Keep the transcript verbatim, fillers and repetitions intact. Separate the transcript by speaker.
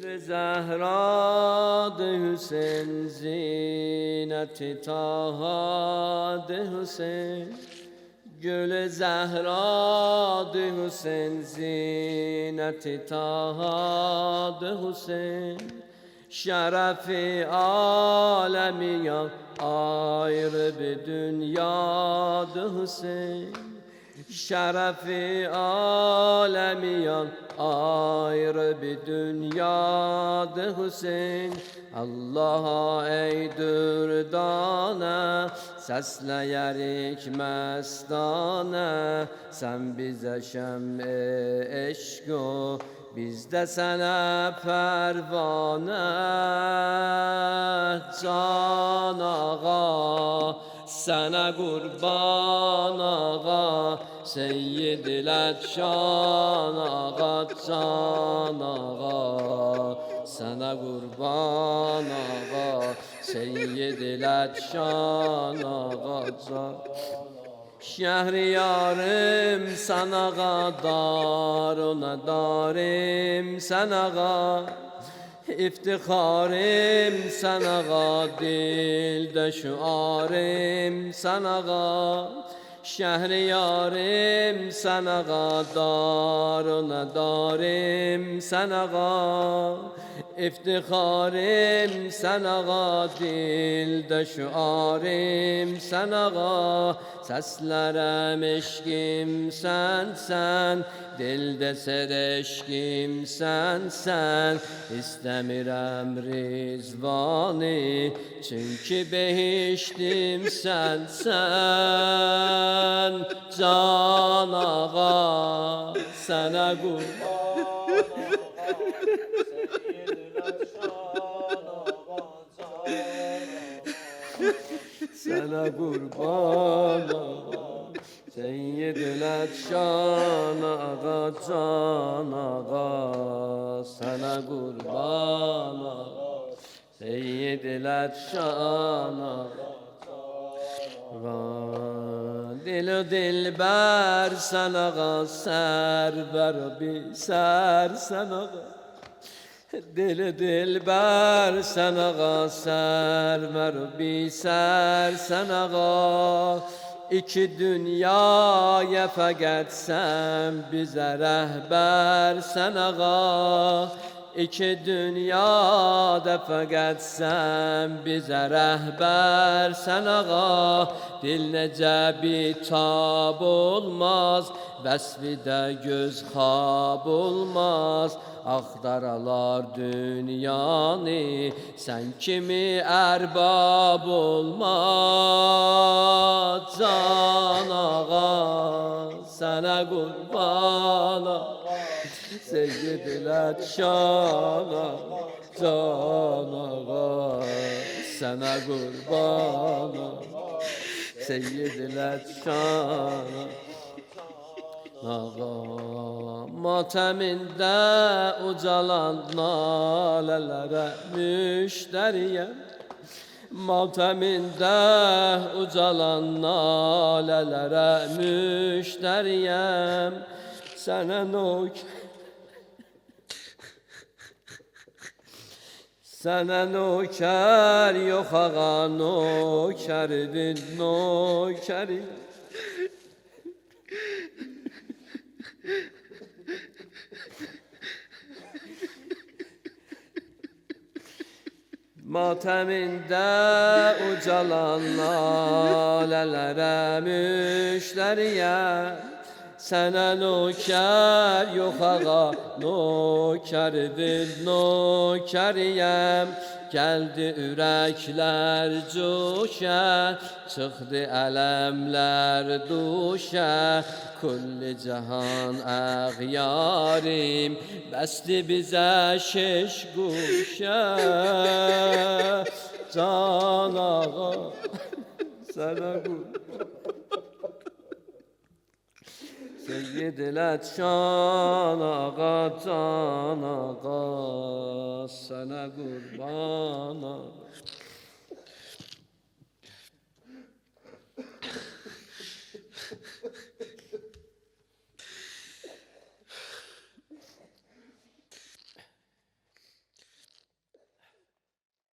Speaker 1: Gül Zehra de Hüseyin, Zineti Taha de Hüseyin. Gül Zehra de Hüseyin, Zineti Taha de Hüseyin. Şerefi alemiyan ayrı bir dünyada Hüseyin. Şerefi alemiyan ayrı bir dünyada Hüseyin. Allah'a ey dürdane, sesleyerik mestane. Sen bize şem-i eşku, biz de sana pervane. Can ağa, sana kurban ağa, Seyyid-i Letşan ağa. Can ağa, sana kurban ağa, Seyyid-i Letşan ağa. Can Şehriyarım sen ağa, daruna darim sen ağa. İftiharım sen ağa, dilde şuarım sen ağa. Şehriyarım sen ağa, daruna darim sen ağa. İftiharım sen ağa, dilde şuarım sen ağa. Seslerem eşkim sen sen, dilde sereşkim sen sen. İstemirem rizvani, çünkü behiştim sen sen. Can ağa, sana kurban sana kurban ağa, Seyyid-i Letşan ağa. Can ağa, sana kurban ağa, Seyyid-i Letşan ağa. Dil dilber sen ağa, serber bir ser sen ağa. Dil dilber sen ağa, server bir ser sen ağa. İki dünyaya fakat sen bize rehber sen ağa. İki dünyada fakat sen bize rehber sen ağa. Dil nece bitab olmaz, vesfi de göz hab olmaz. Aktaralar dünyanı, sen kimi erbab olmaz. Can ağa, sana kurban ağa, Seyyid-i Letşan ağa. Can ağa, sana kurban ağa, Seyyid-i Letşan ağa. Mateminde ucalan nalelere müşteriyem. Mateminde ucalan nalelere müşteriyem. Sana nok Sana noker yok ağa, nokerdin nokeri. Mateminde ucalan lalelere müşteriye. Sana noker yok ağa, nokerdin nokeriyem. Geldi ürekler coşa, çıktı elemler duşa. Kulli cihan ağyarim, besti bize şeş guşa. Can ağa, sana kurban, Seyyid-i Letşan ağa. Can ağa, sana kurban ağa.